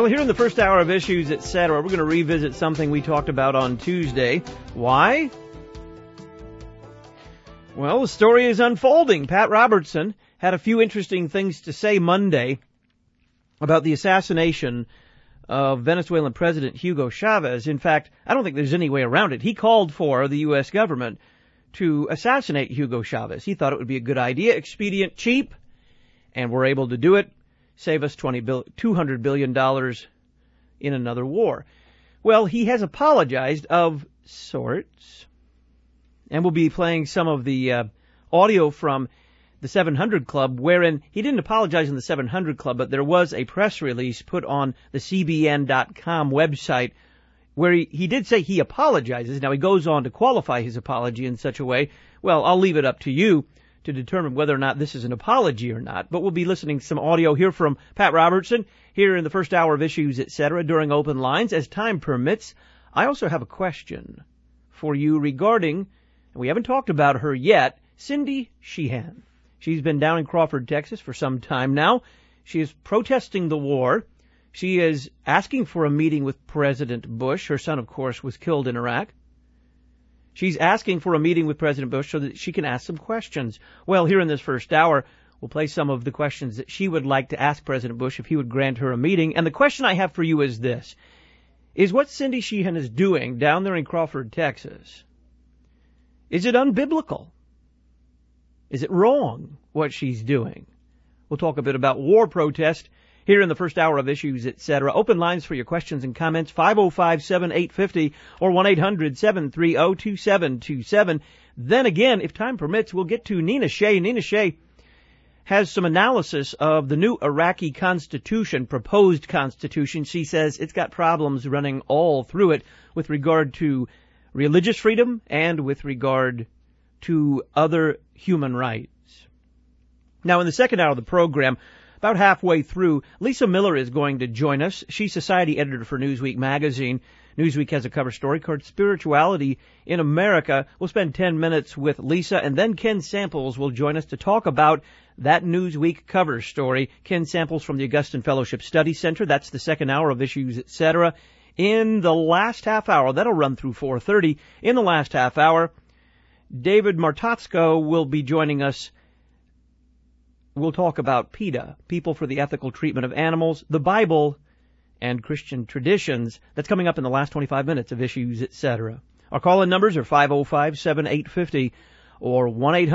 Well, here in the first hour of Issues, Etc., we're going to revisit something we talked about on Tuesday. Why? Well, the story is unfolding. Pat Robertson had a few interesting things to say Monday about the assassination of Venezuelan President Hugo Chavez. In fact, I don't think there's any way around it. He called for the U.S. government to assassinate Hugo Chavez. He thought it would be a good idea, expedient, cheap, and we're able to do it. Save us $200 billion in another war. Well, he has apologized of sorts, and we'll be playing some of the audio from the 700 Club, wherein he didn't apologize in the 700 Club, but there was a press release put on the CBN.com website where he did say he apologizes. Now, he goes on to qualify his apology in such a way. Well, I'll leave it up to you to determine whether or not this is an apology or not. But we'll be listening to some audio here from Pat Robertson here in the first hour of Issues, Etc. during open lines as time permits. I also have a question for you regarding, and we haven't talked about her yet, Cindy Sheehan. She's been down in Crawford, Texas for some time now. She is protesting the war. She is asking for a meeting with President Bush. Her son, of course, was killed in Iraq. She's asking for a meeting with President Bush so that she can ask some questions. Well, here in this first hour, we'll play some of the questions that she would like to ask President Bush if he would grant her a meeting. And the question I have for you is this. Is what Cindy Sheehan is doing down there in Crawford, Texas, is it unbiblical? Is it wrong, what she's doing? We'll talk a bit about war protest here in the first hour of Issues, Etc. Open lines for your questions and comments, 505-7850 or 1-800-730-2727. Then again, if time permits, we'll get to Nina Shea. Nina Shea has some analysis of the new Iraqi constitution, proposed constitution. She says it's got problems running all through it with regard to religious freedom and with regard to other human rights. Now, in the second hour of the program, about halfway through, Lisa Miller is going to join us. She's society editor for Newsweek magazine. Newsweek has a cover story called Spirituality in America. We'll spend 10 minutes with Lisa, and then Ken Samples will join us to talk about that Newsweek cover story. Ken Samples from the Augustine Fellowship Study Center. That's the second hour of Issues, Etc. In the last half hour, that'll run through 4:30. In the last half hour, David Martotsko will be joining us. We'll talk about PETA, People for the Ethical Treatment of Animals, the Bible, and Christian traditions. That's coming up in the last 25 minutes of Issues, Etc. Our call-in numbers are 505-7850 or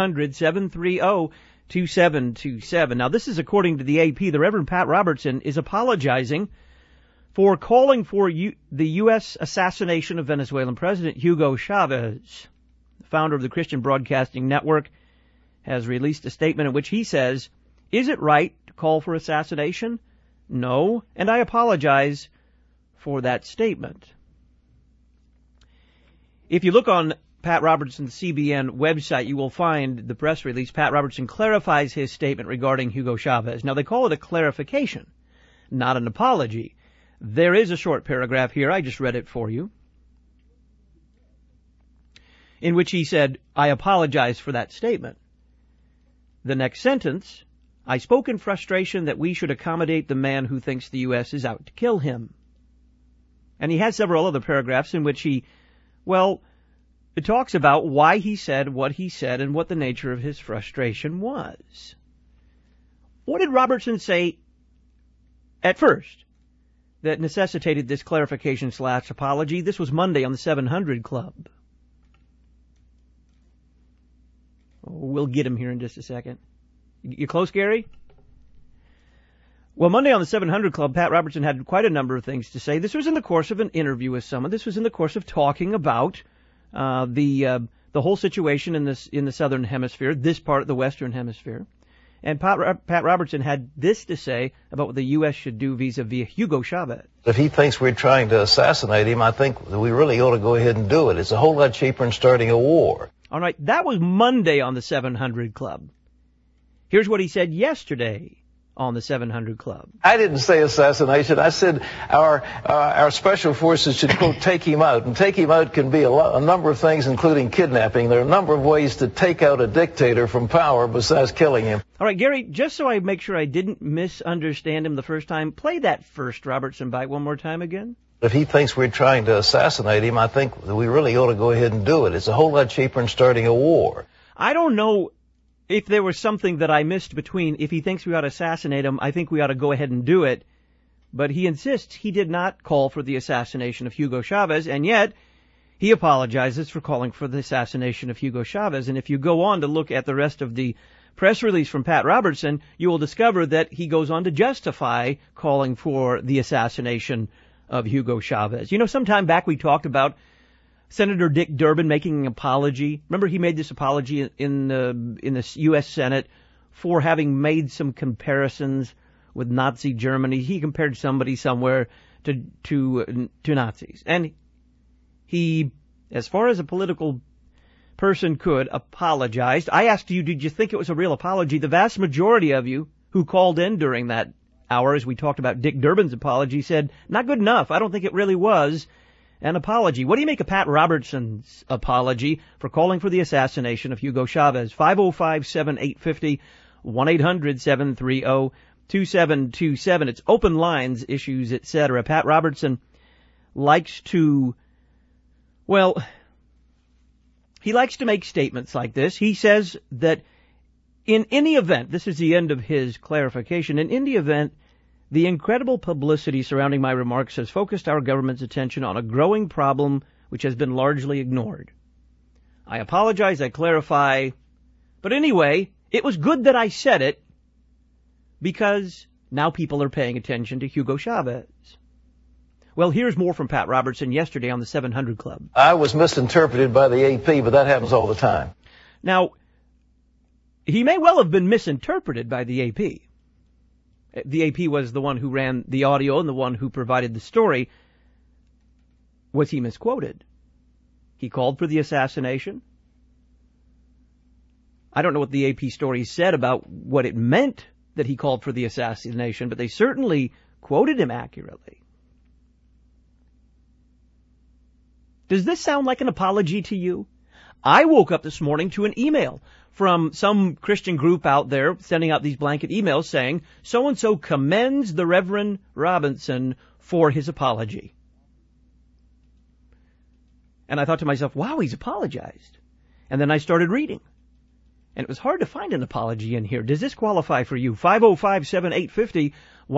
1-800-730-2727. Now, this is according to the AP. The Reverend Pat Robertson is apologizing for calling for the U.S. assassination of Venezuelan President Hugo Chavez. The founder of the Christian Broadcasting Network has released a statement in which he says, is it right to call for assassination? No, and I apologize for that statement. If you look on Pat Robertson's CBN website, you will find the press release. Pat Robertson clarifies his statement regarding Hugo Chavez. Now, they call it a clarification, not an apology. There is a short paragraph here. I just read it for you, in which he said, I apologize for that statement. The next sentence, I spoke in frustration that we should accommodate the man who thinks the U.S. is out to kill him. And he has several other paragraphs in which it talks about why he said what he said and what the nature of his frustration was. What did Robertson say at first that necessitated this clarification/apology? This was Monday on the 700 Club. We'll get him here in just a second. You close, Gary? Well, Monday on the 700 Club, Pat Robertson had quite a number of things to say. This was in the course of an interview with someone. This was in the course of talking about the whole situation in the southern hemisphere, this part of the western hemisphere. And Pat Robertson had this to say about what the U.S. should do vis-a-vis Hugo Chavez. If he thinks we're trying to assassinate him, I think that we really ought to go ahead and do it. It's a whole lot cheaper than starting a war. All right, that was Monday on the 700 Club. Here's what he said yesterday on the 700 Club. I didn't say assassination. I said our special forces should, quote, take him out. And take him out can be a number of things, including kidnapping. There are a number of ways to take out a dictator from power besides killing him. All right, Gary, just so I make sure I didn't misunderstand him the first time, play that first Robertson bite one more time again. If he thinks we're trying to assassinate him, I think that we really ought to go ahead and do it. It's a whole lot cheaper than starting a war. I don't know if there was something that I missed between if he thinks we ought to assassinate him, I think we ought to go ahead and do it. But he insists he did not call for the assassination of Hugo Chavez, and yet he apologizes for calling for the assassination of Hugo Chavez. And if you go on to look at the rest of the press release from Pat Robertson, you will discover that he goes on to justify calling for the assassination of Hugo Chavez. You know, sometime back we talked about Senator Dick Durbin making an apology. Remember, he made this apology in the U.S. Senate for having made some comparisons with Nazi Germany. He compared somebody somewhere to Nazis, and he, as far as a political person could, apologized. I asked you, did you think it was a real apology? The vast majority of you who called in during that hour, as we talked about Dick Durbin's apology, said not good enough. I don't think it really was an apology. What do you make of Pat Robertson's apology for calling for the assassination of Hugo Chavez? 505-7850, 1-800-730-2727. It's open lines, issues, etc. Pat Robertson likes to, well, he likes to make statements like this. He says that in any event, this is the end of his clarification, in any event, the incredible publicity surrounding my remarks has focused our government's attention on a growing problem which has been largely ignored. I apologize, I clarify, but anyway, it was good that I said it because now people are paying attention to Hugo Chavez. Well, here's more from Pat Robertson yesterday on the 700 Club. I was misinterpreted by the AP, but that happens all the time. Now, he may well have been misinterpreted by the AP. The AP was the one who ran the audio and the one who provided the story. Was he misquoted? He called for the assassination. I don't know what the AP story said about what it meant that he called for the assassination, but they certainly quoted him accurately. Does this sound like an apology to you? I woke up this morning to an email from some Christian group out there sending out these blanket emails saying, so-and-so commends the Reverend Robinson for his apology. And I thought to myself, wow, he's apologized. And then I started reading. And it was hard to find an apology in here. Does this qualify for you? 505-7850,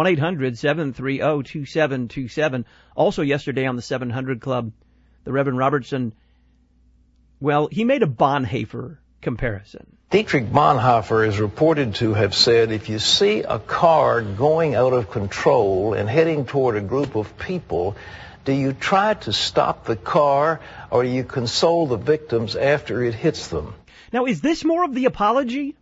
1-800-730-2727. Also yesterday on the 700 Club, the Reverend Robertson, well, he made a Bonhoeffer comparison. Dietrich Bonhoeffer is reported to have said, if you see a car going out of control and heading toward a group of people, do you try to stop the car or do you console the victims after it hits them? Now, is this more of the apology?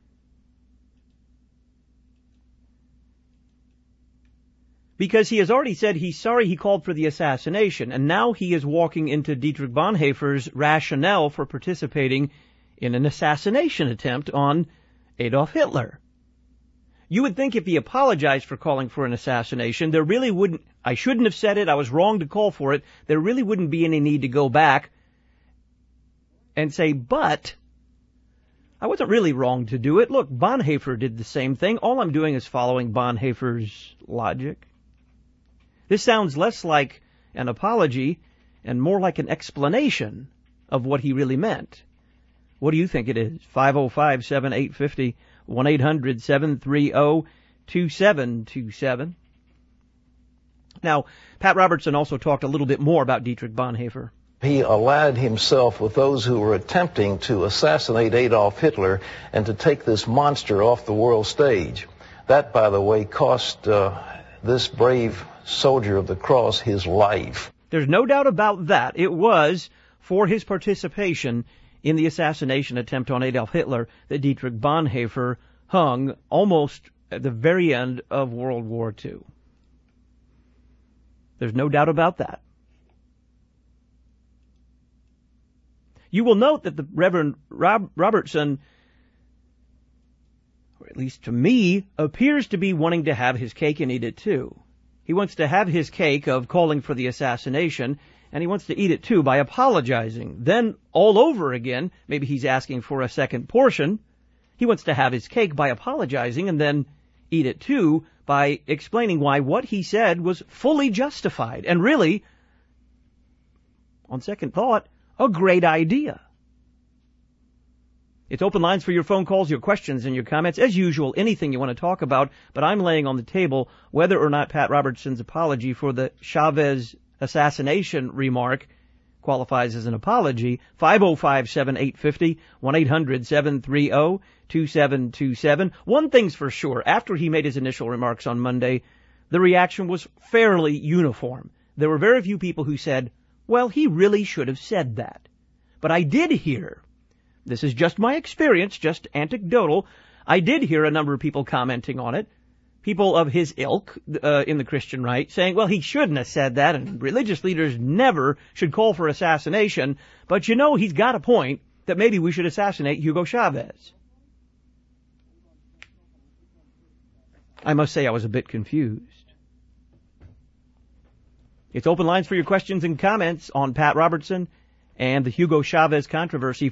Because he has already said he's sorry he called for the assassination, and now he is walking into Dietrich Bonhoeffer's rationale for participating in an assassination attempt on Adolf Hitler. You would think if he apologized for calling for an assassination, there really wouldn't, I shouldn't have said it, I was wrong to call for it, there really wouldn't be any need to go back and say, but I wasn't really wrong to do it. Look, Bonhoeffer did the same thing. All I'm doing is following Bonhoeffer's logic. This sounds less like an apology and more like an explanation of what he really meant. What do you think it is? 505-7850, 1-800-730-2727. Now, Pat Robertson also talked a little bit more about Dietrich Bonhoeffer. He allied himself with those who were attempting to assassinate Adolf Hitler and to take this monster off the world stage. That, by the way, cost this brave soldier of the cross his life. There's no doubt about that. It was for his participation in the assassination attempt on Adolf Hitler that Dietrich Bonhoeffer hung almost at the very end of World War II. There's no doubt about that. You will note that the Reverend Robertson, at least to me, appears to be wanting to have his cake and eat it too. He wants to have his cake of calling for the assassination, and he wants to eat it too by apologizing. Then, all over again, maybe he's asking for a second portion. He wants to have his cake by apologizing and then eat it too by explaining why what he said was fully justified and really, on second thought, a great idea. It's open lines for your phone calls, your questions, and your comments. As usual, anything you want to talk about, but I'm laying on the table whether or not Pat Robertson's apology for the Chavez assassination remark qualifies as an apology. 505-7850, 1-800-730-2727. One thing's for sure, after he made his initial remarks on Monday, the reaction was fairly uniform. There were very few people who said, well, he really should have said that. But I did hear, this is just my experience, just anecdotal, I did hear a number of people commenting on it, people of his ilk in the Christian right, saying, well, he shouldn't have said that, and religious leaders never should call for assassination, but you know, he's got a point that maybe we should assassinate Hugo Chavez. I must say I was a bit confused. It's open lines for your questions and comments on Pat Robertson and the Hugo Chavez controversy.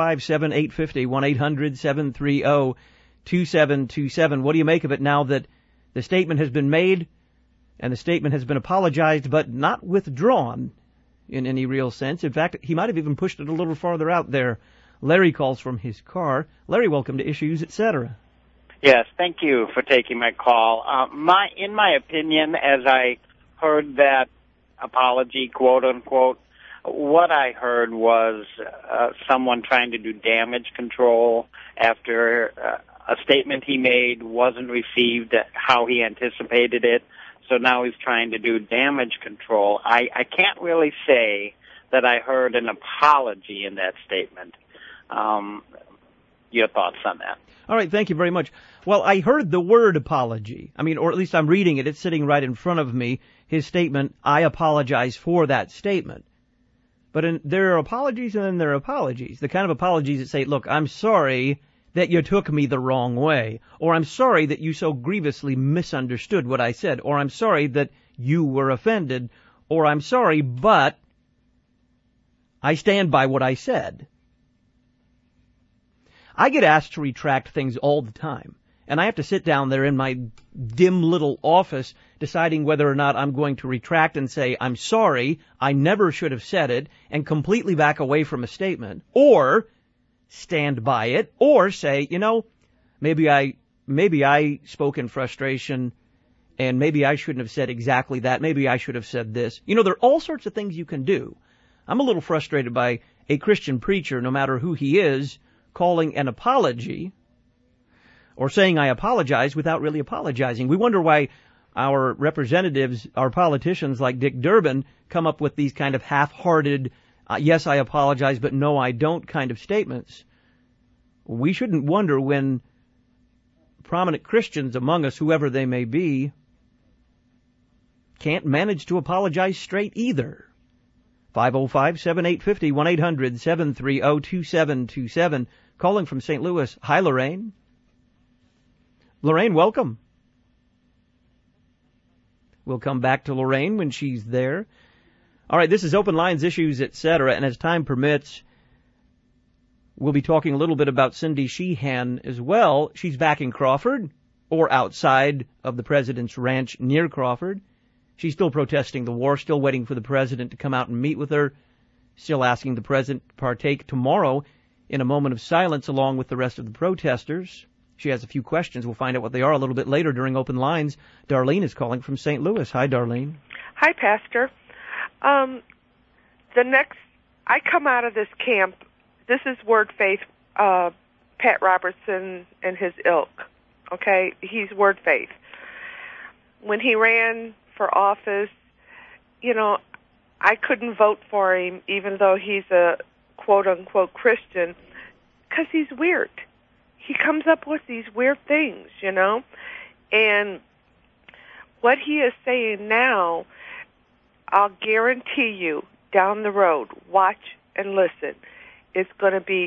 505-7850, 1-800-730-2727. What do you make of it now that the statement has been made and the statement has been apologized but not withdrawn in any real sense? In fact, he might have even pushed it a little farther out there. Larry calls from his car. Larry, welcome to Issues, etc. Yes, thank you for taking my call. In my opinion, as I heard that apology, quote unquote, what I heard was someone trying to do damage control after a statement he made wasn't received how he anticipated it. So now he's trying to do damage control. I can't really say that I heard an apology in that statement. Your thoughts on that? All right, thank you very much. Well, I heard the word apology. I mean, or at least I'm reading it. It's sitting right in front of me. His statement, I apologize for that statement. But there are apologies and then there are apologies. The kind of apologies that say, look, I'm sorry that you took me the wrong way. Or I'm sorry that you so grievously misunderstood what I said. Or I'm sorry that you were offended. Or I'm sorry, but I stand by what I said. I get asked to retract things all the time. And I have to sit down there in my dim little office deciding whether or not I'm going to retract and say, I'm sorry, I never should have said it, and completely back away from a statement, or stand by it, or say, you know, maybe I spoke in frustration, and maybe I shouldn't have said exactly that, maybe I should have said this. You know, there are all sorts of things you can do. I'm a little frustrated by a Christian preacher, no matter who he is, calling an apology or saying I apologize without really apologizing. We wonder why our representatives, our politicians like Dick Durbin, come up with these kind of half-hearted, yes, I apologize, but no, I don't kind of statements. We shouldn't wonder when prominent Christians among us, whoever they may be, can't manage to apologize straight either. 505-7850, 1-800-730-2727. Calling from St. Louis. Hi, Lorraine. Lorraine, welcome. We'll come back to Lorraine when she's there. All right, this is Open Lines, Issues, etc., and as time permits, we'll be talking a little bit about Cindy Sheehan as well. She's back in Crawford, or outside of the president's ranch near Crawford. She's still protesting the war, still waiting for the president to come out and meet with her, still asking the president to partake tomorrow in a moment of silence along with the rest of the protesters. She has a few questions. We'll find out what they are a little bit later during Open Lines. Darlene is calling from St. Louis. Hi, Darlene. Hi, Pastor. I come out of this camp. This is Word Faith, Pat Robertson and his ilk. Okay? He's Word Faith. When he ran for office, you know, I couldn't vote for him even though he's a quote-unquote Christian because he's weird. He comes up with these weird things, you know, and what he is saying now, I'll guarantee you down the road, watch and listen, it's going to be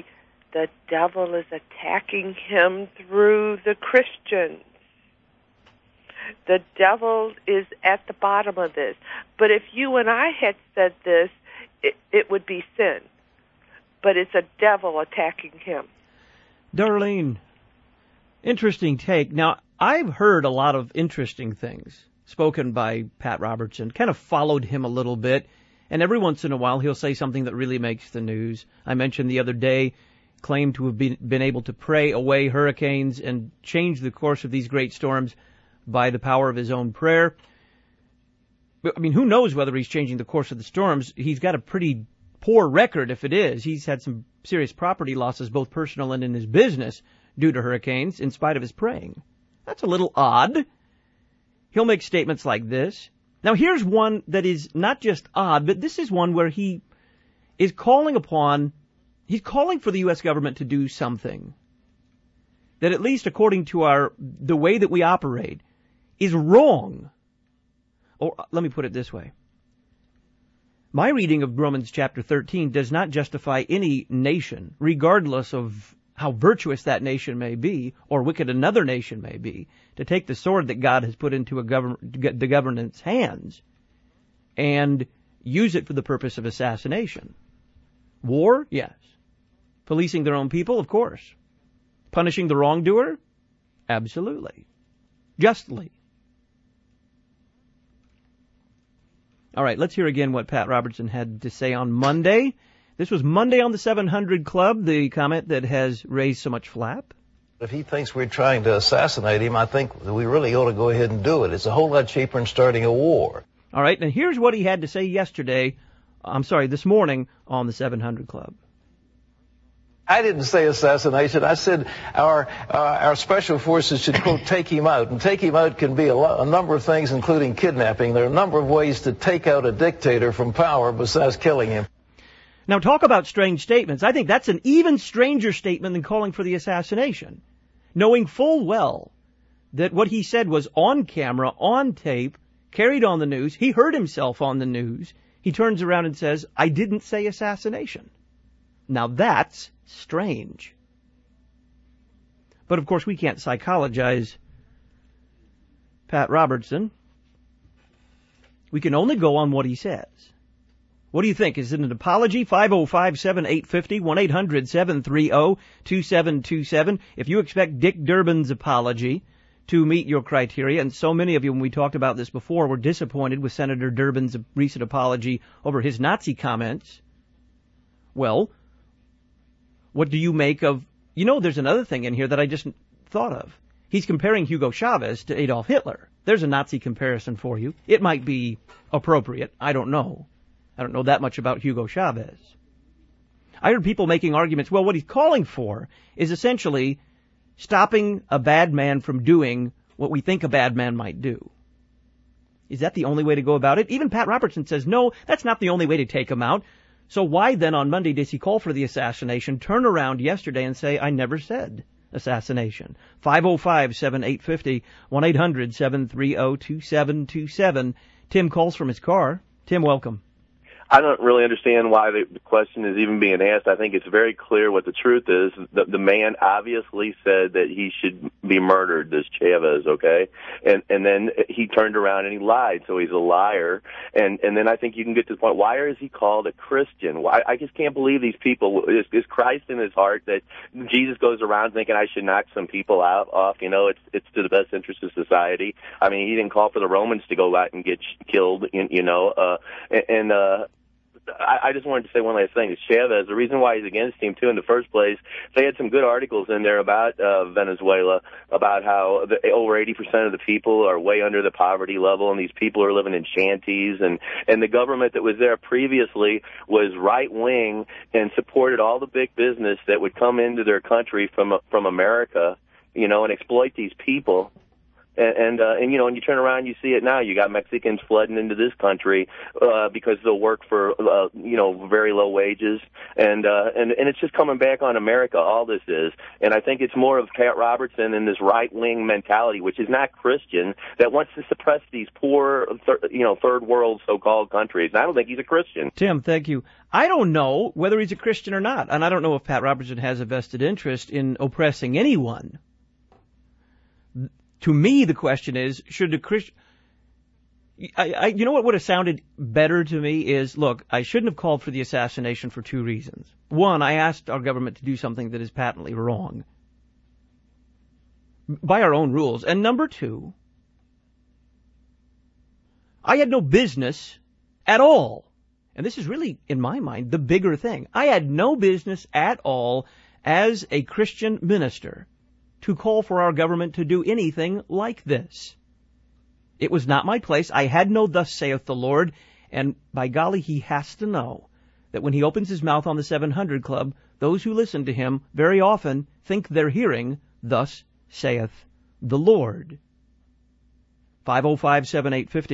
the devil is attacking him through the Christians. The devil is at the bottom of this. But if you and I had said this, it would be sin. But it's a devil attacking him. Darlene, interesting take. Now, I've heard a lot of interesting things spoken by Pat Robertson, kind of followed him a little bit, and every once in a while he'll say something that really makes the news. I mentioned the other day, claimed to have been able to pray away hurricanes and change the course of these great storms by the power of his own prayer. I mean, who knows whether he's changing the course of the storms? He's got a pretty poor record if it is. He's had some serious property losses, both personal and in his business, due to hurricanes, in spite of his praying. That's a little odd. He'll make statements like this. Now, here's one that is not just odd, but this is one where he is calling for the U.S. government to do something that, at least according to the way that we operate, is wrong. Or let me put it this way. My reading of Romans chapter 13 does not justify any nation, regardless of how virtuous that nation may be, or wicked another nation may be, to take the sword that God has put into the government's hands and use it for the purpose of assassination. War? Yes. Policing their own people? Of course. Punishing the wrongdoer? Absolutely. Justly. All right, let's hear again what Pat Robertson had to say on Monday. This was Monday on the 700 Club, the comment that has raised so much flap. If he thinks we're trying to assassinate him, I think that we really ought to go ahead and do it. It's a whole lot cheaper than starting a war. All right, and here's what he had to say this morning on the 700 Club. I didn't say assassination. I said our special forces should, quote, take him out. And take him out can be a number of things, including kidnapping. There are a number of ways to take out a dictator from power besides killing him. Now, talk about strange statements. I think that's an even stranger statement than calling for the assassination, knowing full well that what he said was on camera, on tape, carried on the news. He heard himself on the news. He turns around and says, I didn't say assassination. Now, that's strange. But, of course, we can't psychologize Pat Robertson. We can only go on what he says. What do you think? Is it an apology? 505-7850, 1-800-730-2727. If you expect Dick Durbin's apology to meet your criteria, and so many of you, when we talked about this before, were disappointed with Senator Durbin's recent apology over his Nazi comments, well, what do you make of... there's another thing in here that I just thought of. He's comparing Hugo Chavez to Adolf Hitler. There's a Nazi comparison for you. It might be appropriate. I don't know. I don't know that much about Hugo Chavez. I heard people making arguments, well, what he's calling for is essentially stopping a bad man from doing what we think a bad man might do. Is that the only way to go about it? Even Pat Robertson says, no, that's not the only way to take him out. So why then on Monday does he call for the assassination, turn around yesterday and say, I never said assassination? 505-7850, 1-800-730-2727. Tim calls from his car. Tim, welcome. I don't really understand why the question is even being asked. I think it's very clear what the truth is. The man obviously said that he should be murdered, this Chavez, okay? And then he turned around and he lied, so he's a liar. And then I think you can get to the point, why is he called a Christian? Why, I just can't believe these people. Is Christ in his heart that Jesus goes around thinking I should knock some people off? It's to the best interest of society. I mean, he didn't call for the Romans to go out and get killed, I just wanted to say one last thing. Chavez, the reason why he's against him, too, in the first place, they had some good articles in there about Venezuela, about how over 80% of the people are way under the poverty level, and these people are living in shanties, and the government that was there previously was right-wing and supported all the big business that would come into their country from America, and exploit these people. And you know, and you turn around, you see it now. You got Mexicans flooding into this country because they'll work for you know, very low wages, and it's just coming back on America. All this is, and I think it's more of Pat Robertson and this right wing mentality, which is not Christian, that wants to suppress these poor, third world so-called countries. And I don't think he's a Christian. Tim, thank you. I don't know whether he's a Christian or not, and I don't know if Pat Robertson has a vested interest in oppressing anyone. To me, the question is, should the Christian... you know what would have sounded better to me is, look, I shouldn't have called for the assassination for two reasons. One, I asked our government to do something that is patently wrong by our own rules. And number two, I had no business at all. And this is really, in my mind, the bigger thing. I had no business at all as a Christian minister to call for our government to do anything like this. It was not my place. I had no thus saith the Lord, and by golly, he has to know that when he opens his mouth on the 700 Club, those who listen to him very often think they're hearing thus saith the Lord. 505-7850,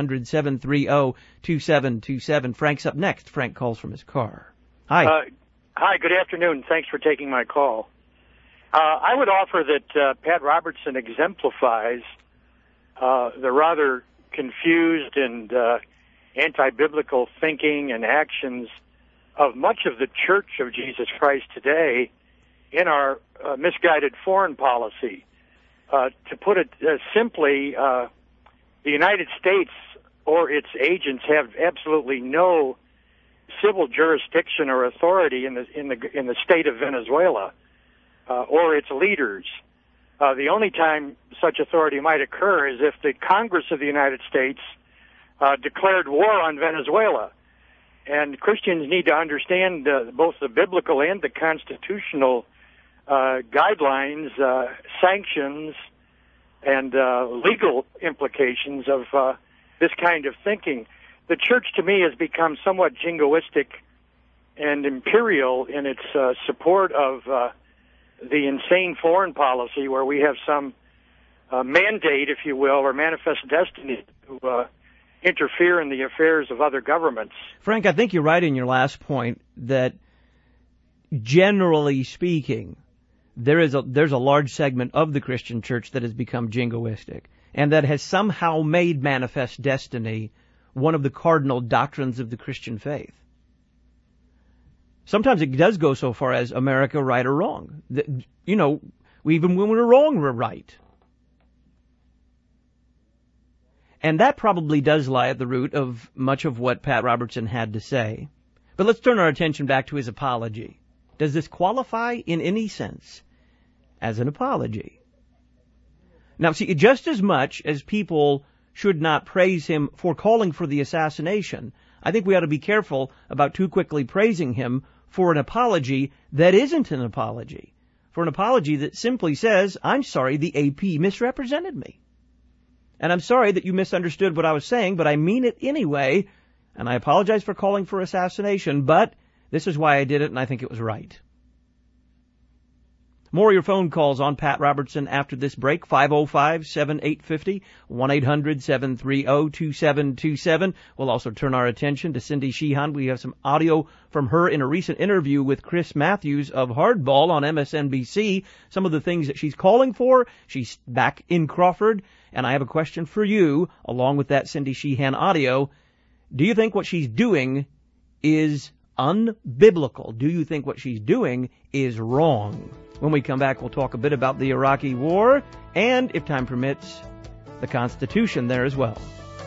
1-800-730-2727. Frank's up next. Frank calls from his car. Hi. Hi, good afternoon. Thanks for taking my call. I would offer that Pat Robertson exemplifies the rather confused and anti-biblical thinking and actions of much of the Church of Jesus Christ today in our misguided foreign policy. To put it simply, the United States or its agents have absolutely no civil jurisdiction or authority in the state of Venezuela or its leaders. The only time such authority might occur is if the Congress of the United States declared war on Venezuela. And Christians need to understand both the biblical and the constitutional guidelines, sanctions, and legal implications of this kind of thinking. The church, to me, has become somewhat jingoistic and imperial in its support of the insane foreign policy, where we have some mandate, if you will, or manifest destiny to interfere in the affairs of other governments. Frank, I think you're right in your last point that, generally speaking, there's a large segment of the Christian church that has become jingoistic and that has somehow made manifest destiny one of the cardinal doctrines of the Christian faith. Sometimes it does go so far as America, right or wrong. Even when we're wrong, we're right. And that probably does lie at the root of much of what Pat Robertson had to say. But let's turn our attention back to his apology. Does this qualify in any sense as an apology? Now, see, just as much as people should not praise him for calling for the assassination, I think we ought to be careful about too quickly praising him for an apology that isn't an apology, for an apology that simply says, I'm sorry the AP misrepresented me. And I'm sorry that you misunderstood what I was saying, but I mean it anyway, and I apologize for calling for assassination, but this is why I did it, and I think it was right. More of your phone calls on Pat Robertson after this break, 505-7850, 1-800-730-2727. We'll also turn our attention to Cindy Sheehan. We have some audio from her in a recent interview with Chris Matthews of Hardball on MSNBC. Some of the things that she's calling for. She's back in Crawford, and I have a question for you, along with that Cindy Sheehan audio. Do you think what she's doing is unbiblical? Do you think what she's doing is wrong? When we come back, we'll talk a bit about the Iraqi war and, if time permits, the Constitution there as well.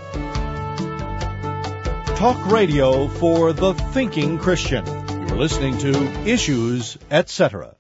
Talk radio for the thinking Christian. You're listening to Issues, Etc.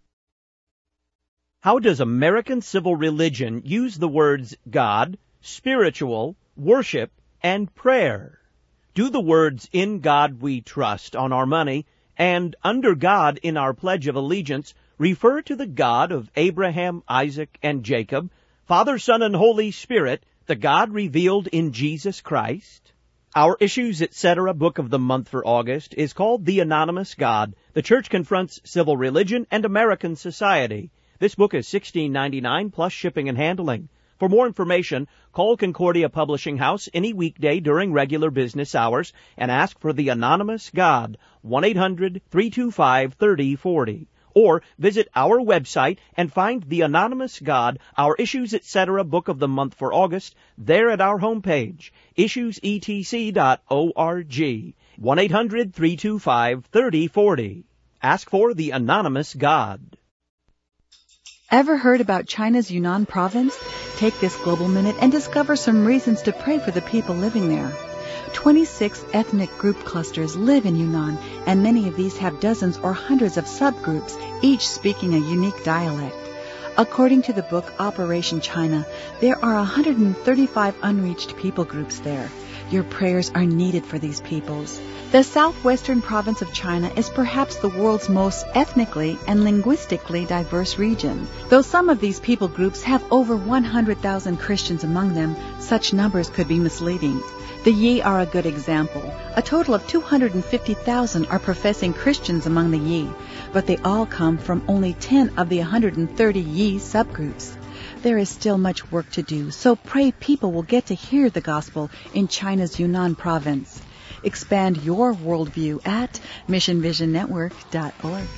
How does American civil religion use the words God, spiritual, worship, and prayer? Do the words "In God we trust" on our money and "Under God in our Pledge of Allegiance" refer to the God of Abraham, Isaac, and Jacob, Father, Son, and Holy Spirit, the God revealed in Jesus Christ? Our Issues, Etc. book of the month for August is called The Anonymous God. The Church Confronts Civil Religion and American Society. This book is $16.99 plus shipping and handling. For more information, call Concordia Publishing House any weekday during regular business hours and ask for the Anonymous God, 1-800-325-3040. Or visit our website and find the Anonymous God, our Issues Etc. Book of the Month for August, there at our homepage, issuesetc.org. 1-800-325-3040. Ask for the Anonymous God. Ever heard about China's Yunnan province? Take this Global Minute and discover some reasons to pray for the people living there. 26 ethnic group clusters live in Yunnan, and many of these have dozens or hundreds of subgroups, each speaking a unique dialect. According to the book Operation China, there are 135 unreached people groups there. Your prayers are needed for these peoples. The southwestern province of China is perhaps the world's most ethnically and linguistically diverse region. Though some of these people groups have over 100,000 Christians among them, such numbers could be misleading. The Yi are a good example. A total of 250,000 are professing Christians among the Yi, but they all come from only 10 of the 130 Yi subgroups. There is still much work to do, so pray people will get to hear the gospel in China's Yunnan province. Expand your worldview at missionvisionnetwork.org.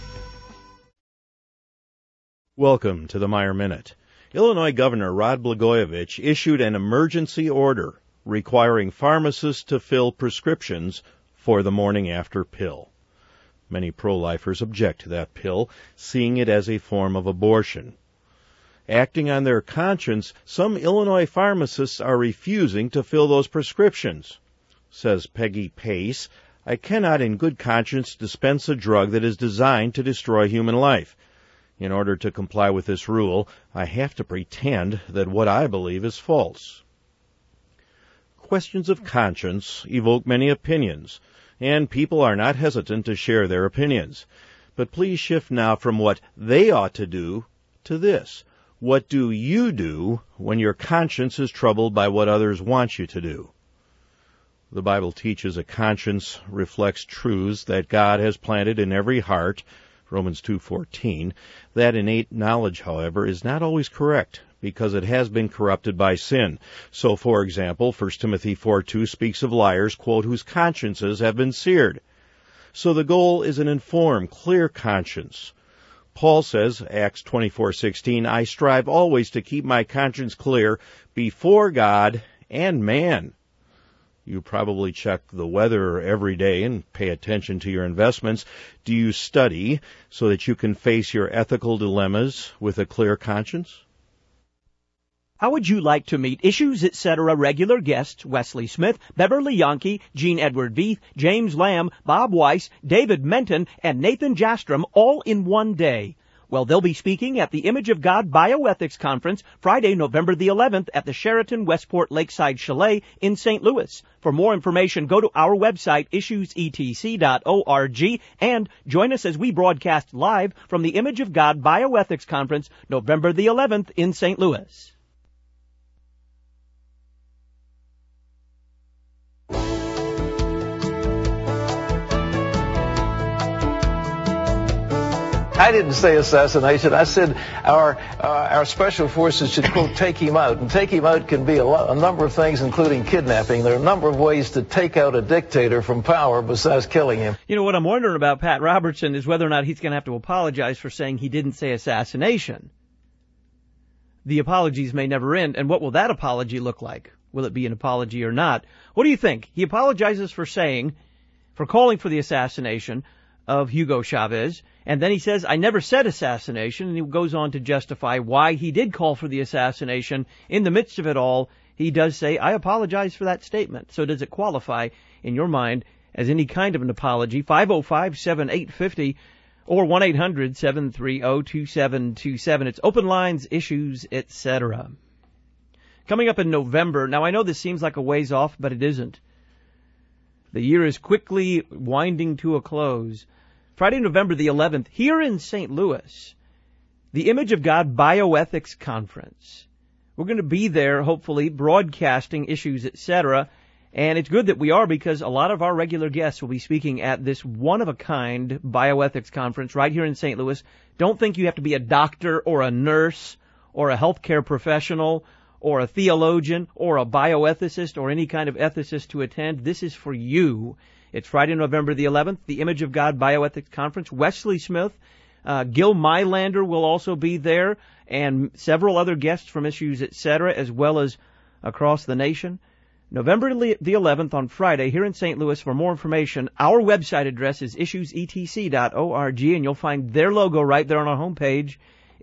Welcome to the Meyer Minute. Illinois Governor Rod Blagojevich issued an emergency order requiring pharmacists to fill prescriptions for the morning after pill. Many pro-lifers object to that pill, seeing it as a form of abortion. Acting on their conscience, some Illinois pharmacists are refusing to fill those prescriptions. Says Peggy Pace, I cannot in good conscience dispense a drug that is designed to destroy human life. In order to comply with this rule, I have to pretend that what I believe is false. Questions of conscience evoke many opinions, and people are not hesitant to share their opinions. But please shift now from what they ought to do to this. What do you do when your conscience is troubled by what others want you to do? The Bible teaches a conscience reflects truths that God has planted in every heart, Romans 2:14. That innate knowledge, however, is not always correct because it has been corrupted by sin. So, for example, 1 Timothy 4:2 speaks of liars, quote, whose consciences have been seared. So the goal is an informed, clear conscience. Paul says, Acts 24:16, I strive always to keep my conscience clear before God and man. You probably check the weather every day and pay attention to your investments. Do you study so that you can face your ethical dilemmas with a clear conscience? How would you like to meet Issues Etc. regular guests Wesley Smith, Beverly Yankee, Gene Edward Veith, James Lamb, Bob Weiss, David Menton, and Nathan Jastrom all in one day? Well, they'll be speaking at the Image of God Bioethics Conference Friday, November the 11th at the Sheraton Westport Lakeside Chalet in St. Louis. For more information, go to our website, issuesetc.org, and join us as we broadcast live from the Image of God Bioethics Conference November the 11th in St. Louis. I didn't say assassination. I said our special forces should, quote, take him out. And take him out can be a number of things, including kidnapping. There are a number of ways to take out a dictator from power besides killing him. You know, what I'm wondering about Pat Robertson is whether or not he's going to have to apologize for saying he didn't say assassination. The apologies may never end. And what will that apology look like? Will it be an apology or not? What do you think? He apologizes for calling for the assassination of Hugo Chavez, and then he says, I never said assassination, and he goes on to justify why he did call for the assassination. In the midst of it all, he does say, I apologize for that statement. So does it qualify, in your mind, as any kind of an apology? 505-7850 or 1-800-730-2727. It's open lines, issues, etc. Coming up in November, now I know this seems like a ways off, but it isn't. The year is quickly winding to a close. Friday, November the 11th, here in St. Louis, the Image of God Bioethics Conference. We're going to be there, hopefully, broadcasting issues, etc. And it's good that we are, because a lot of our regular guests will be speaking at this one-of-a-kind bioethics conference right here in St. Louis. Don't think you have to be a doctor or a nurse or a healthcare professional or a theologian or a bioethicist or any kind of ethicist to attend. This is for you. It's Friday, November the 11th, the Image of God Bioethics Conference. Wesley Smith, Gil Mylander will also be there, and several other guests from Issues Etc., as well as across the nation. November the 11th on Friday here in St. Louis. For more information, our website address is issuesetc.org, and you'll find their logo right there on our homepage,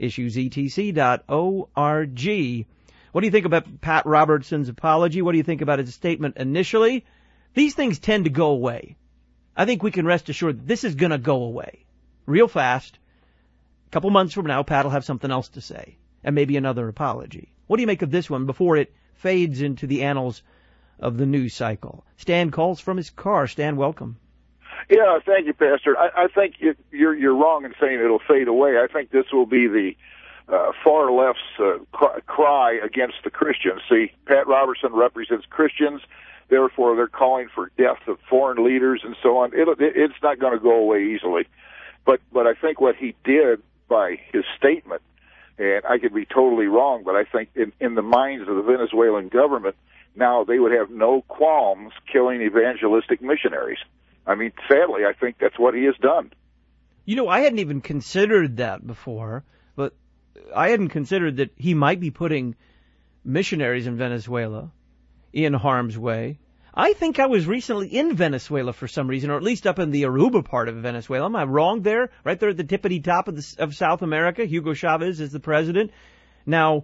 issuesetc.org. What do you think about Pat Robertson's apology? What do you think about his statement initially? These things tend to go away. I think we can rest assured this is going to go away real fast. A couple months from now, Pat will have something else to say, and maybe another apology. What do you make of this one before it fades into the annals of the news cycle? Stan calls from his car. Stan, welcome. Yeah, thank you, Pastor. I think you're wrong in saying it'll fade away. I think this will be the far left's cry against the Christians. See, Pat Robertson represents Christians. Therefore, they're calling for death of foreign leaders and so on. It's not going to go away easily. But I think what he did by his statement, and I could be totally wrong, but I think in the minds of the Venezuelan government, now they would have no qualms killing evangelistic missionaries. I mean, sadly, I think that's what he has done. You know, I hadn't even considered that before, but I hadn't considered that he might be putting missionaries in Venezuela in harm's way. I think I was recently in Venezuela for some reason, or at least up in the Aruba part of Venezuela. Am I wrong there? Right there at the tippity top of South America, Hugo Chavez is the president. Now,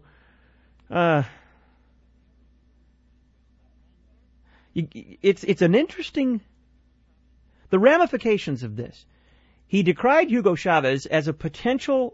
it's an interesting, the ramifications of this. He decried Hugo Chavez as a potential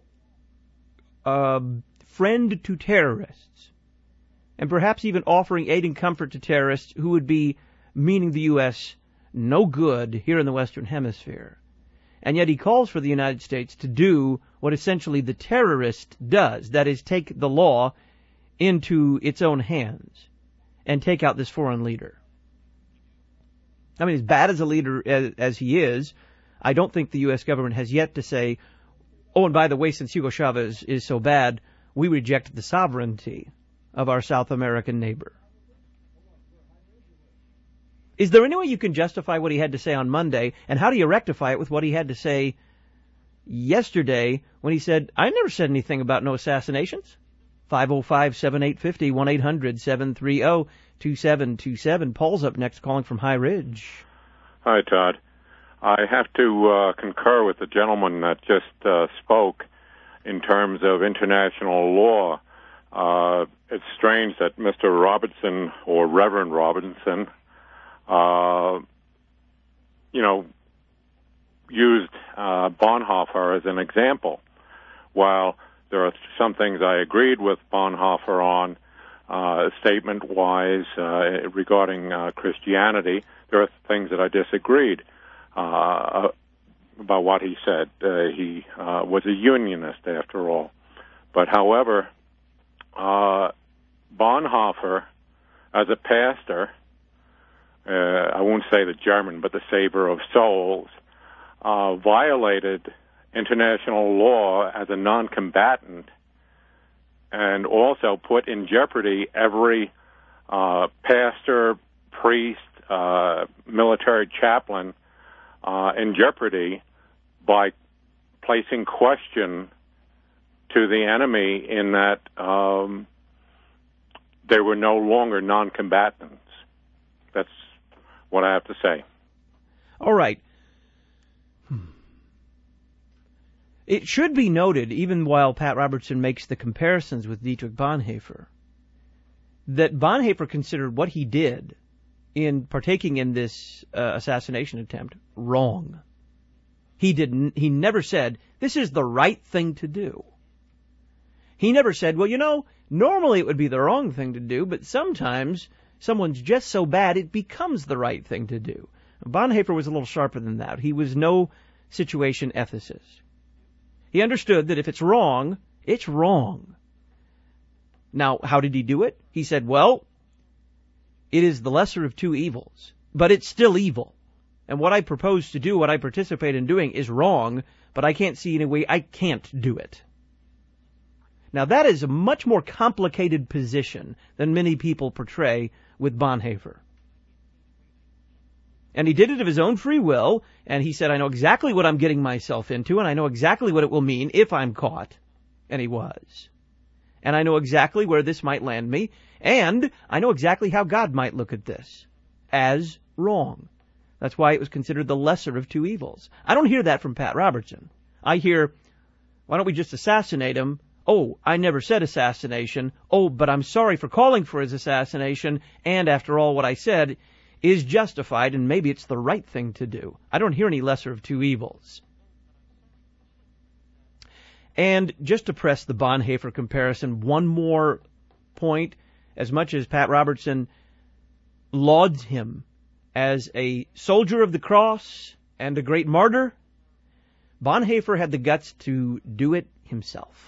friend to terrorists, and perhaps even offering aid and comfort to terrorists who would be meaning the U.S. no good here in the Western Hemisphere. And yet he calls for the United States to do what essentially the terrorist does, that is, take the law into its own hands and take out this foreign leader. I mean, as bad as a leader as he is, I don't think the U.S. government has yet to say, oh, and by the way, since Hugo Chavez is so bad, we reject the sovereignty of our South American neighbor. Is there any way you can justify what he had to say on Monday, and how do you rectify it with what he had to say yesterday when he said, I never said anything about no assassinations? 505-7850, 1-800-730-2727. Paul's up next, calling from High Ridge. Hi, Todd. I have to concur with the gentleman that just spoke in terms of international law. It's strange that Mr. Robertson, or Reverend Robertson, used Bonhoeffer as an example. While there are some things I agreed with Bonhoeffer on, statement-wise, regarding Christianity, there are things that I disagreed about what he said. He was a unionist, after all. But, however, Bonhoeffer, as a pastor, I won't say the German, but the savior of souls, violated international law as a non-combatant, and also put in jeopardy every pastor, priest, military chaplain in jeopardy by placing question to the enemy in that they were no longer non-combatants. That's what I have to say. All right. It should be noted, even while Pat Robertson makes the comparisons with Dietrich Bonhoeffer, that Bonhoeffer considered what he did in partaking in this assassination attempt wrong. He never said, this is the right thing to do. He never said, well, normally it would be the wrong thing to do, but sometimes someone's just so bad it becomes the right thing to do. Bonhoeffer was a little sharper than that. He was no situation ethicist. He understood that if it's wrong, it's wrong. Now, how did he do it? He said, well, it is the lesser of two evils, but it's still evil. And what I propose to do, what I participate in doing, is wrong, but I can't see any way I can't do it. Now, that is a much more complicated position than many people portray with Bonhoeffer. And he did it of his own free will, and he said, I know exactly what I'm getting myself into, and I know exactly what it will mean if I'm caught. And he was. And I know exactly where this might land me, and I know exactly how God might look at this. As wrong. That's why it was considered the lesser of two evils. I don't hear that from Pat Robertson. I hear, why don't we just assassinate him? Oh, I never said assassination. Oh, but I'm sorry for calling for his assassination, and after all what I said is justified, and maybe it's the right thing to do. I don't hear any lesser of two evils. And just to press the Bonhoeffer comparison, one more point. As much as Pat Robertson lauds him as a soldier of the cross and a great martyr, Bonhoeffer had the guts to do it himself.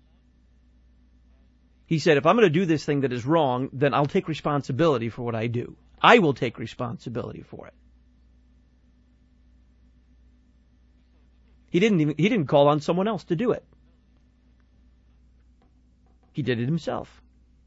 He said, if I'm going to do this thing that is wrong, then I'll take responsibility for what I do. I will take responsibility for it. He didn't call on someone else to do it. He did it himself.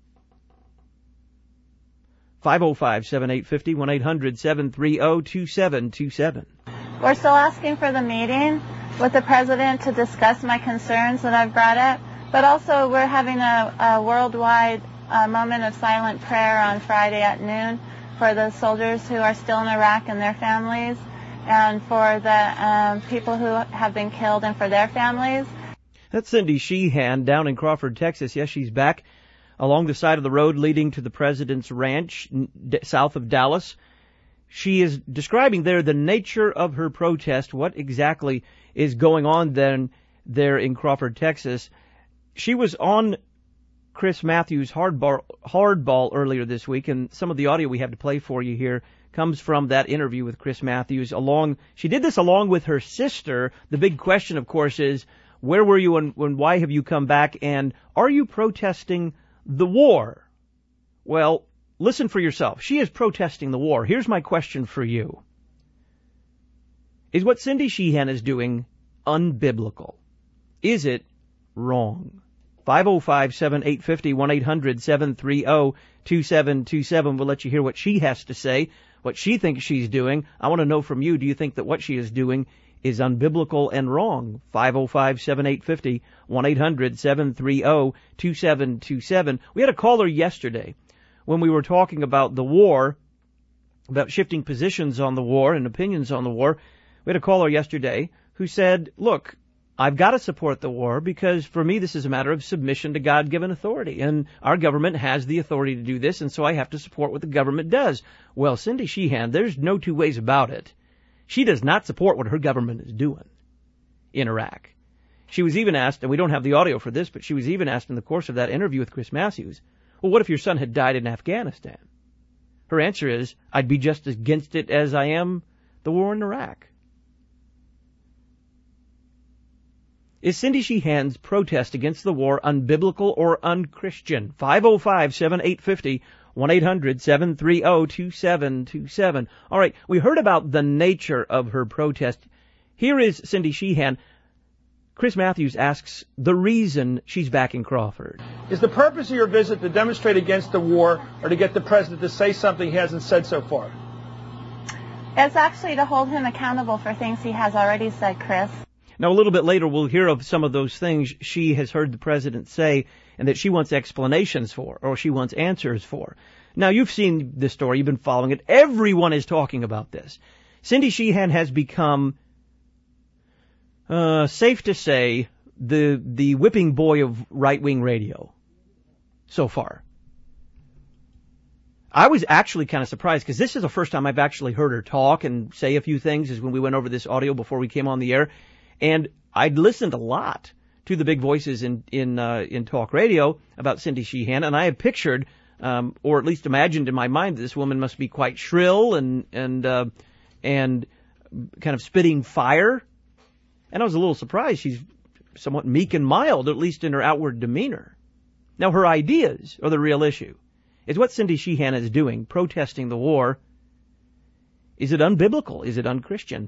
505-7850, 1-800-730-2727. We're still asking for the meeting with the president to discuss my concerns that I've brought up, but also we're having a worldwide moment of silent prayer on Friday at noon for the soldiers who are still in Iraq and their families, and for the people who have been killed and for their families. That's Cindy Sheehan down in Crawford, Texas. Yes, she's back along the side of the road leading to the president's ranch south of Dallas. She is describing there the nature of her protest, what exactly is going on then there in Crawford, Texas. She was on Chris Matthews' Hardball earlier this week, and some of the audio we have to play for you here comes from that interview with Chris Matthews. She did this along with her sister. The big question, of course, is where were you and why have you come back, and are you protesting the war? Well, listen for yourself. She is protesting the war. Here's my question for you. Is what Cindy Sheehan is doing unbiblical? Is it wrong? 505-7850, 1-800-730-2727. We'll let you hear what she has to say, what she thinks she's doing. I want to know from you, do you think that what she is doing is unbiblical and wrong? 505-7850, 1-800-730-2727. We had a caller yesterday when we were talking about the war, about shifting positions on the war and opinions on the war. We had a caller yesterday who said, look, I've got to support the war because for me this is a matter of submission to God-given authority, and our government has the authority to do this, and so I have to support what the government does. Well, Cindy Sheehan, there's no two ways about it. She does not support what her government is doing in Iraq. She was even asked, and we don't have the audio for this, but she was even asked in the course of that interview with Chris Matthews, well, what if your son had died in Afghanistan? Her answer is, I'd be just as against it as I am the war in Iraq. Is Cindy Sheehan's protest against the war unbiblical or unchristian? 505-7850, 1-800-730-2727. All right, we heard about the nature of her protest. Here is Cindy Sheehan. Chris Matthews asks the reason she's back in Crawford. Is the purpose of your visit to demonstrate against the war or to get the president to say something he hasn't said so far? It's actually to hold him accountable for things he has already said, Chris. Now, a little bit later, we'll hear of some of those things she has heard the president say and that she wants explanations for, or she wants answers for. Now, you've seen this story. You've been following it. Everyone is talking about this. Cindy Sheehan has become, safe to say, the whipping boy of right-wing radio so far. I was actually kind of surprised because this is the first time I've actually heard her talk and say a few things, is when we went over this audio before we came on the air. And I'd listened a lot to the big voices in talk radio about Cindy Sheehan, and I had pictured, or at least imagined in my mind, that this woman must be quite shrill and kind of spitting fire. And I was a little surprised. She's somewhat meek and mild, at least in her outward demeanor. Now, her ideas are the real issue. Is what Cindy Sheehan is doing, protesting the war, is it unbiblical? Is it unchristian?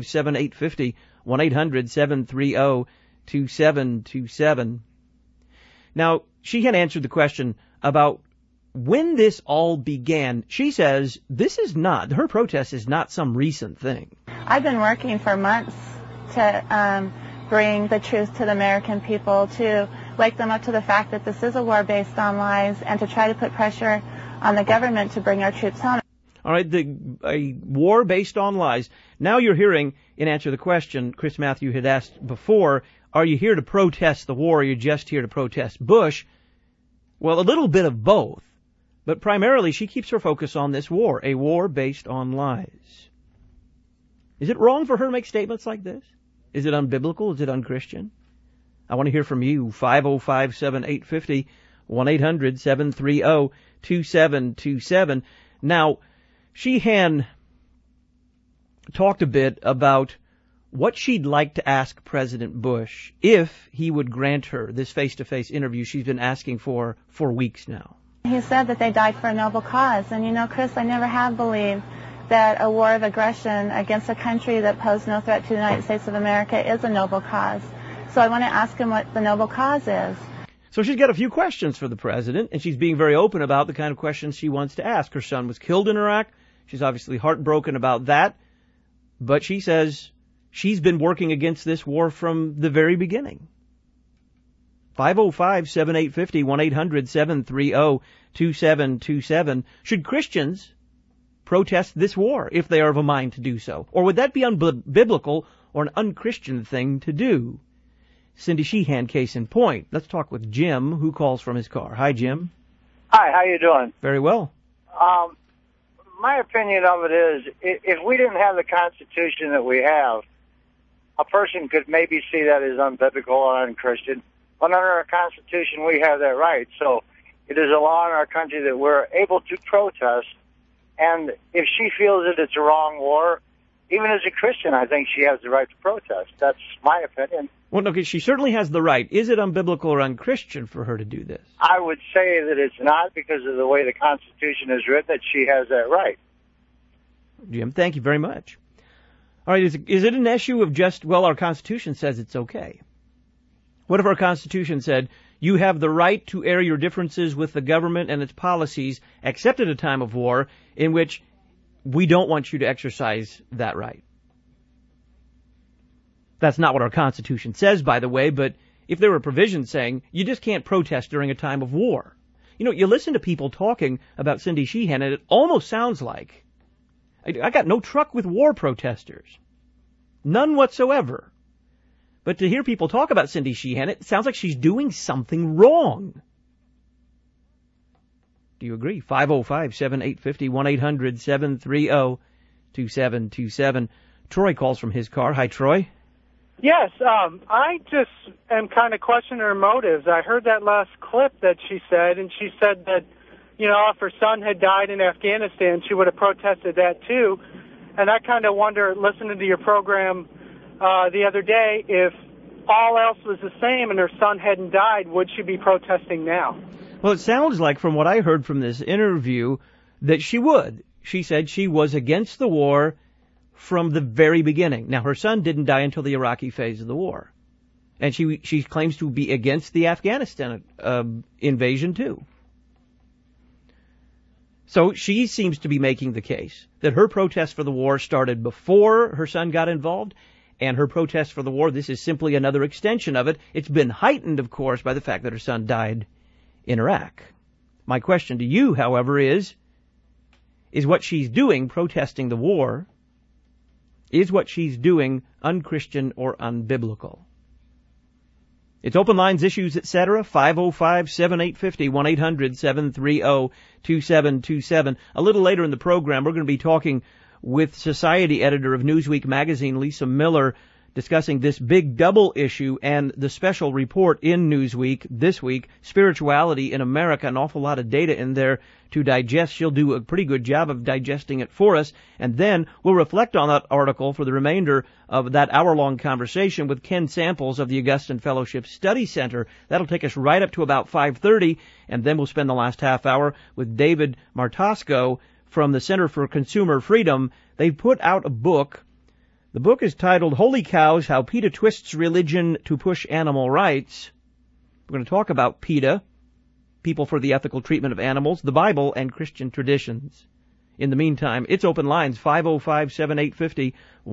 505-7850, 1-800-730-2727. Now, Sheehan answered the question about when this all began. She says her protest is not some recent thing. I've been working for months to bring the truth to the American people, to wake them up to the fact that this is a war based on lies, and to try to put pressure on the government to bring our troops home. All right, a war based on lies. Now you're hearing, in answer to the question Chris Matthew had asked before, are you here to protest the war, or are you just here to protest Bush? Well, a little bit of both. But primarily, she keeps her focus on this war, a war based on lies. Is it wrong for her to make statements like this? Is it unbiblical? Is it unchristian? I want to hear from you. 505-7850, 1-800-730-2727. Now, Sheehan talked a bit about what she'd like to ask President Bush if he would grant her this face-to-face interview she's been asking for weeks now. He said that they died for a noble cause. And, Chris, I never have believed that a war of aggression against a country that posed no threat to the United States of America is a noble cause. So I want to ask him what the noble cause is. So she's got a few questions for the president, and she's being very open about the kind of questions she wants to ask. Her son was killed in Iraq. She's obviously heartbroken about that. But she says she's been working against this war from the very beginning. 505-7850, 1-800-730-2727. Should Christians protest this war if they are of a mind to do so? Or would that be unbiblical or an unchristian thing to do? Cindy Sheehan, case in point. Let's talk with Jim, who calls from his car. Hi, Jim. Hi, how you doing? Very well. My opinion of it is, if we didn't have the Constitution that we have, a person could maybe see that as unbiblical or unchristian. But under our Constitution, we have that right. So it is a law in our country that we're able to protest. And if she feels that it's a wrong war, even as a Christian, I think she has the right to protest. That's my opinion. Well, okay, she certainly has the right. Is it unbiblical or unchristian for her to do this? I would say that it's not, because of the way the Constitution is written, that she has that right. Jim, thank you very much. All right, is it an issue of just, well, our Constitution says it's okay? What if our Constitution said, you have the right to air your differences with the government and its policies, except at a time of war, in which we don't want you to exercise that right? That's not what our Constitution says, by the way, but if there were provisions saying you just can't protest during a time of war. You listen to people talking about Cindy Sheehan, and it almost sounds like, I got no truck with war protesters. None whatsoever. But to hear people talk about Cindy Sheehan, it sounds like she's doing something wrong. Do you agree? 505-7850, 1-800-730-2727. Troy calls from his car. Hi, Troy. Yes, I just am kind of questioning her motives. I heard that last clip that she said, and she said that, if her son had died in Afghanistan, she would have protested that too. And I kind of wonder, listening to your program the other day, if all else was the same and her son hadn't died, would she be protesting now? Well, it sounds like, from what I heard from this interview, that she would. She said she was against the war from the very beginning. Now, her son didn't die until the Iraqi phase of the war. And she claims to be against the Afghanistan invasion, too. So she seems to be making the case that her protest for the war started before her son got involved, and her protest for the war, this is simply another extension of it. It's been heightened, of course, by the fact that her son died in Iraq. My question to you, however, is what she's doing, protesting the war, is what she's doing unchristian or unbiblical? It's open lines, issues, etc. 505-7850, 1-800-730-2727. A little later in the program, we're going to be talking with society editor of Newsweek magazine, Lisa Miller, discussing this big double issue and the special report in Newsweek this week, Spirituality in America, an awful lot of data in there to digest. She'll do a pretty good job of digesting it for us, and then we'll reflect on that article for the remainder of that hour-long conversation with Ken Samples of the Augustine Fellowship Study Center. That'll take us right up to about 5:30, and then we'll spend the last half hour with David Martosco from the Center for Consumer Freedom. They put out a book. The book is titled Holy Cows, How PETA Twists Religion to Push Animal Rights. We're We're going to talk about PETA, People for the Ethical Treatment of Animals, the Bible, and Christian traditions. In the meantime, it's open lines, 505-7850,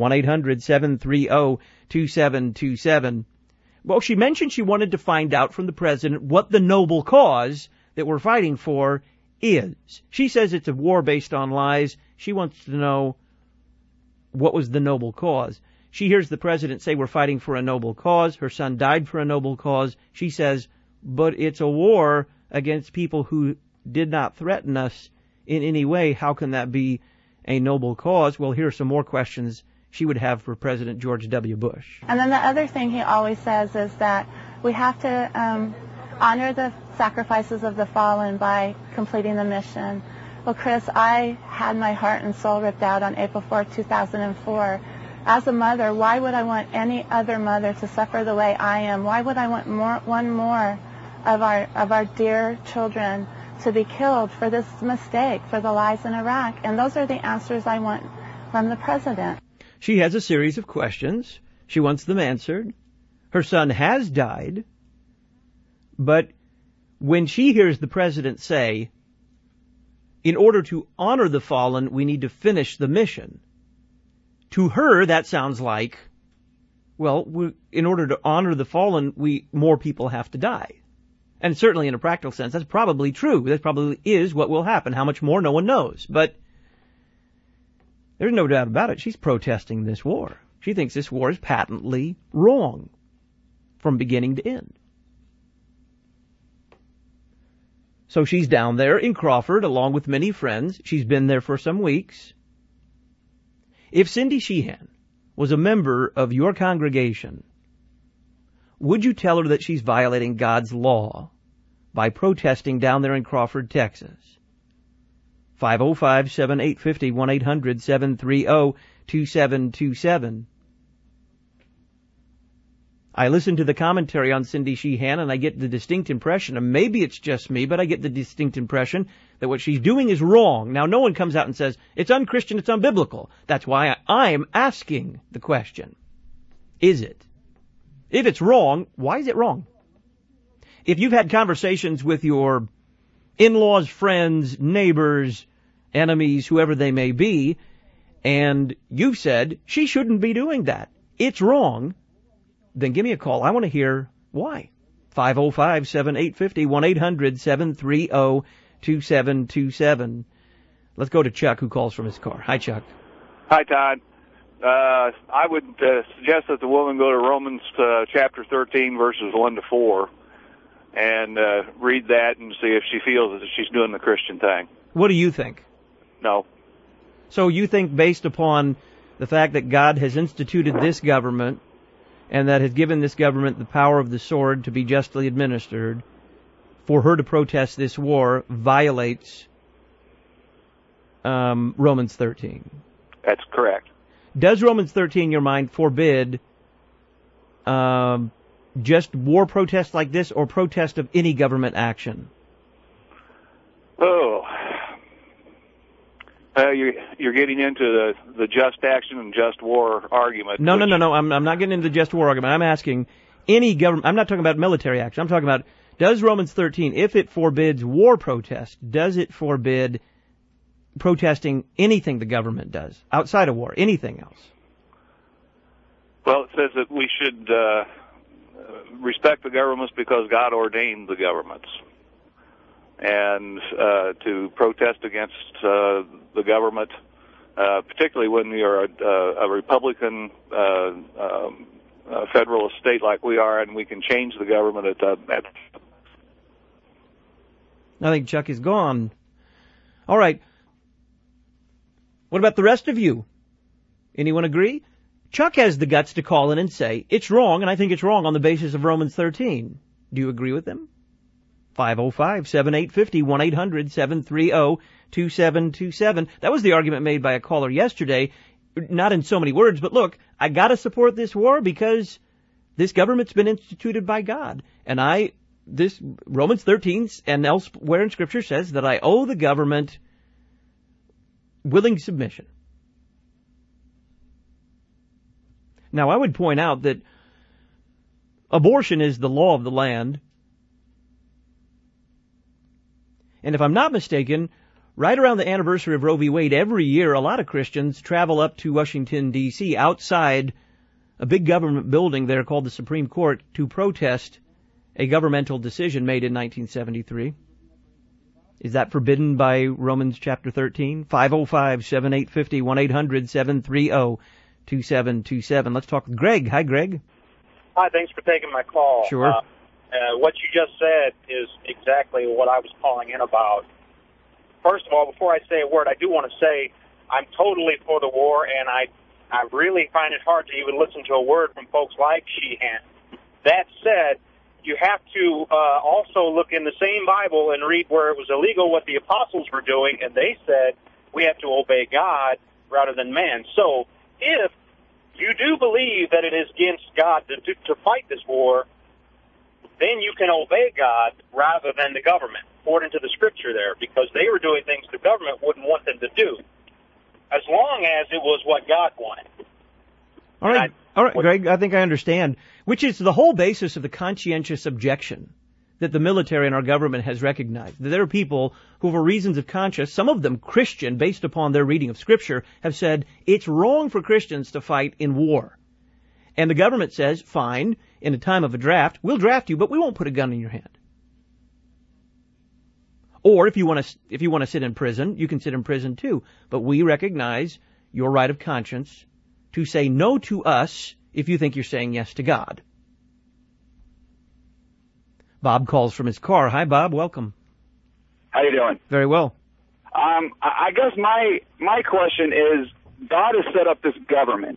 1-800-730-2727. Well, she mentioned she wanted to find out from the president what the noble cause that we're fighting for is. She says it's a war based on lies. She wants to know what was the noble cause. She hears the president say we're fighting for a noble cause. Her son died for a noble cause. She says, but it's a war against people who did not threaten us in any way. How can that be a noble cause? Well, here are some more questions she would have for President George W. Bush. And then the other thing he always says is that we have to honor the sacrifices of the fallen by completing the mission. Well, Chris, I had my heart and soul ripped out on April 4th, 2004. As a mother, why would I want any other mother to suffer the way I am? Why would I want one more of our dear children to be killed for this mistake, for the lies in Iraq? And those are the answers I want from the president. She has a series of questions. She wants them answered. Her son has died. But when she hears the president say, in order to honor the fallen, we need to finish the mission, to her that sounds like, well, in order to honor the fallen, more people have to die. And certainly in a practical sense, that's probably true. That probably is what will happen. How much more, no one knows. But there's no doubt about it. She's protesting this war. She thinks this war is patently wrong from beginning to end. So she's down there in Crawford along with many friends. She's been there for some weeks. If Cindy Sheehan was a member of your congregation, would you tell her that she's violating God's law by protesting down there in Crawford, Texas? 505-7850, 1-800-730-2727. I listen to the commentary on Cindy Sheehan and I get the distinct impression, and maybe it's just me, but I get the distinct impression that what she's doing is wrong. Now, no one comes out and says, it's unchristian, it's unbiblical. That's why I'm asking the question. Is it? If it's wrong, why is it wrong? If you've had conversations with your in-laws, friends, neighbors, enemies, whoever they may be, and you've said, she shouldn't be doing that, it's wrong, then give me a call. I want to hear why. 505-7850, 1-800-730-2727. Let's go to Chuck, who calls from his car. Hi, Chuck. Hi, Todd. I would suggest that the woman go to Romans chapter 13, verses 1-4, and read that and see if she feels that she's doing the Christian thing. What do you think? No. So you think based upon the fact that God has instituted this government and that has given this government the power of the sword to be justly administered, for her to protest this war violates Romans 13? That's correct. Does Romans 13, in your mind, forbid just war protests like this or protest of any government action? Oh. You're getting into the just action and just war argument. No. I'm not getting into the just war argument. I'm asking any government. I'm not talking about military action. I'm talking about, does Romans 13, if it forbids war protest, does it forbid protesting anything the government does outside of war, anything else? Well, it says that we should respect the governments because God ordained the governments. And to protest against the government, particularly when you're a Republican federalist state like we are, and we can change the government at I think Chuck is gone. All right. What about the rest of you? Anyone agree? Chuck has the guts to call in and say, it's wrong, and I think it's wrong on the basis of Romans 13. Do you agree with him? 505-7850, 1-800-730-2727. That was the argument made by a caller yesterday, not in so many words, but look, I gotta support this war because this government's been instituted by God. And this Romans 13 and elsewhere in Scripture says that I owe the government willing submission. Now, I would point out that abortion is the law of the land. And if I'm not mistaken, right around the anniversary of Roe v. Wade, every year a lot of Christians travel up to Washington, D.C., outside a big government building there called the Supreme Court, to protest a governmental decision made in 1973. Is that forbidden by Romans chapter 13? 505-7850, 1-800-730-2727. Let's talk with Greg. Hi, Greg. Hi, thanks for taking my call. Sure. What you just said is exactly what I was calling in about. First of all, before I say a word, I do want to say I'm totally for the war, and I really find it hard to even listen to a word from folks like Sheehan. That said, you have to also look in the same Bible and read where it was illegal what the apostles were doing, and they said we have to obey God rather than man. So if you do believe that it is against God to fight this war, then you can obey God rather than the government, according to the scripture there, because they were doing things the government wouldn't want them to do, as long as it was what God wanted. All right, Greg, I think I understand, which is the whole basis of the conscientious objection that the military and our government has recognized. That there are people who, for reasons of conscience, some of them Christian, based upon their reading of Scripture, have said it's wrong for Christians to fight in war. And the government says, fine, in a time of a draft, we'll draft you, but we won't put a gun in your hand. Or if you want to sit in prison, you can sit in prison too. But we recognize your right of conscience to say no to us if you think you're saying yes to God. Bob calls from his car. Hi, Bob. Welcome. How you doing? Very well. I guess my question is, God has set up this government.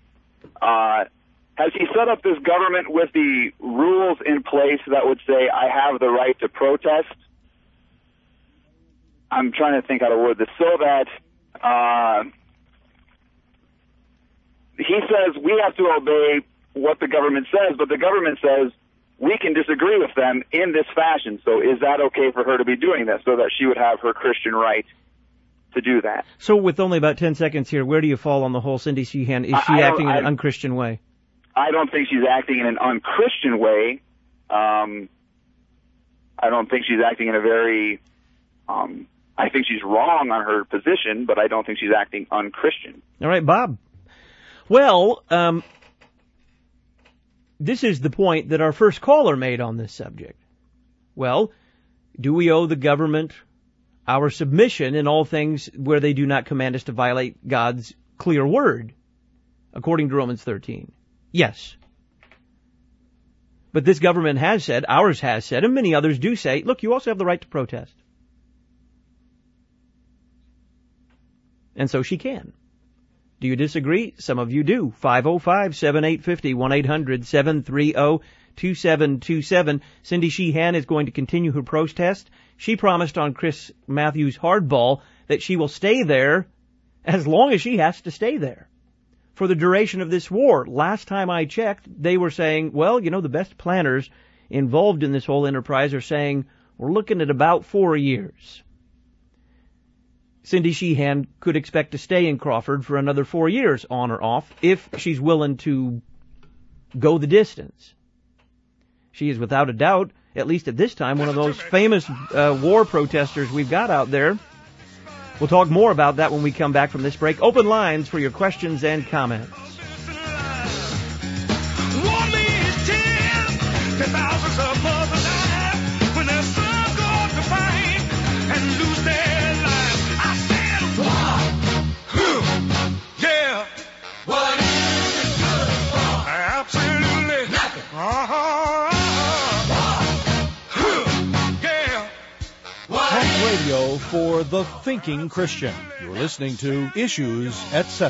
Has he set up this government with the rules in place that would say I have the right to protest? I'm trying to think how to word this. So that he says we have to obey what the government says, but the government says we can disagree with them in this fashion. So is that okay for her to be doing this so that she would have her Christian right to do that? So with only about 10 seconds here, where do you fall on the whole Cindy Sheehan? Is she acting in an unchristian way? I don't think she's acting in an unchristian way. I don't think she's acting in a very... I think she's wrong on her position, but I don't think she's acting unchristian. All right, Bob. Well, this is the point that our first caller made on this subject. Well, do we owe the government our submission in all things where they do not command us to violate God's clear word, according to Romans 13? Yes. But this government has said, ours has said, and many others do say, look, you also have the right to protest. And so she can. Do you disagree? Some of you do. 505-7850, 1-800-730-2727. Cindy Sheehan is going to continue her protest. She promised on Chris Matthews' Hardball that she will stay there as long as she has to stay there for the duration of this war. Last time I checked, they were saying, well, you know, the best planners involved in this whole enterprise are saying we're looking at about 4 years. Cindy Sheehan could expect to stay in Crawford for another 4 years, on or off, if she's willing to go the distance. She is without a doubt, at least at this time, one of those famous war protesters we've got out there. We'll talk more about that when we come back from this break. Open lines for your questions and comments. Radio for the thinking Christian. You're listening to Issues at 7.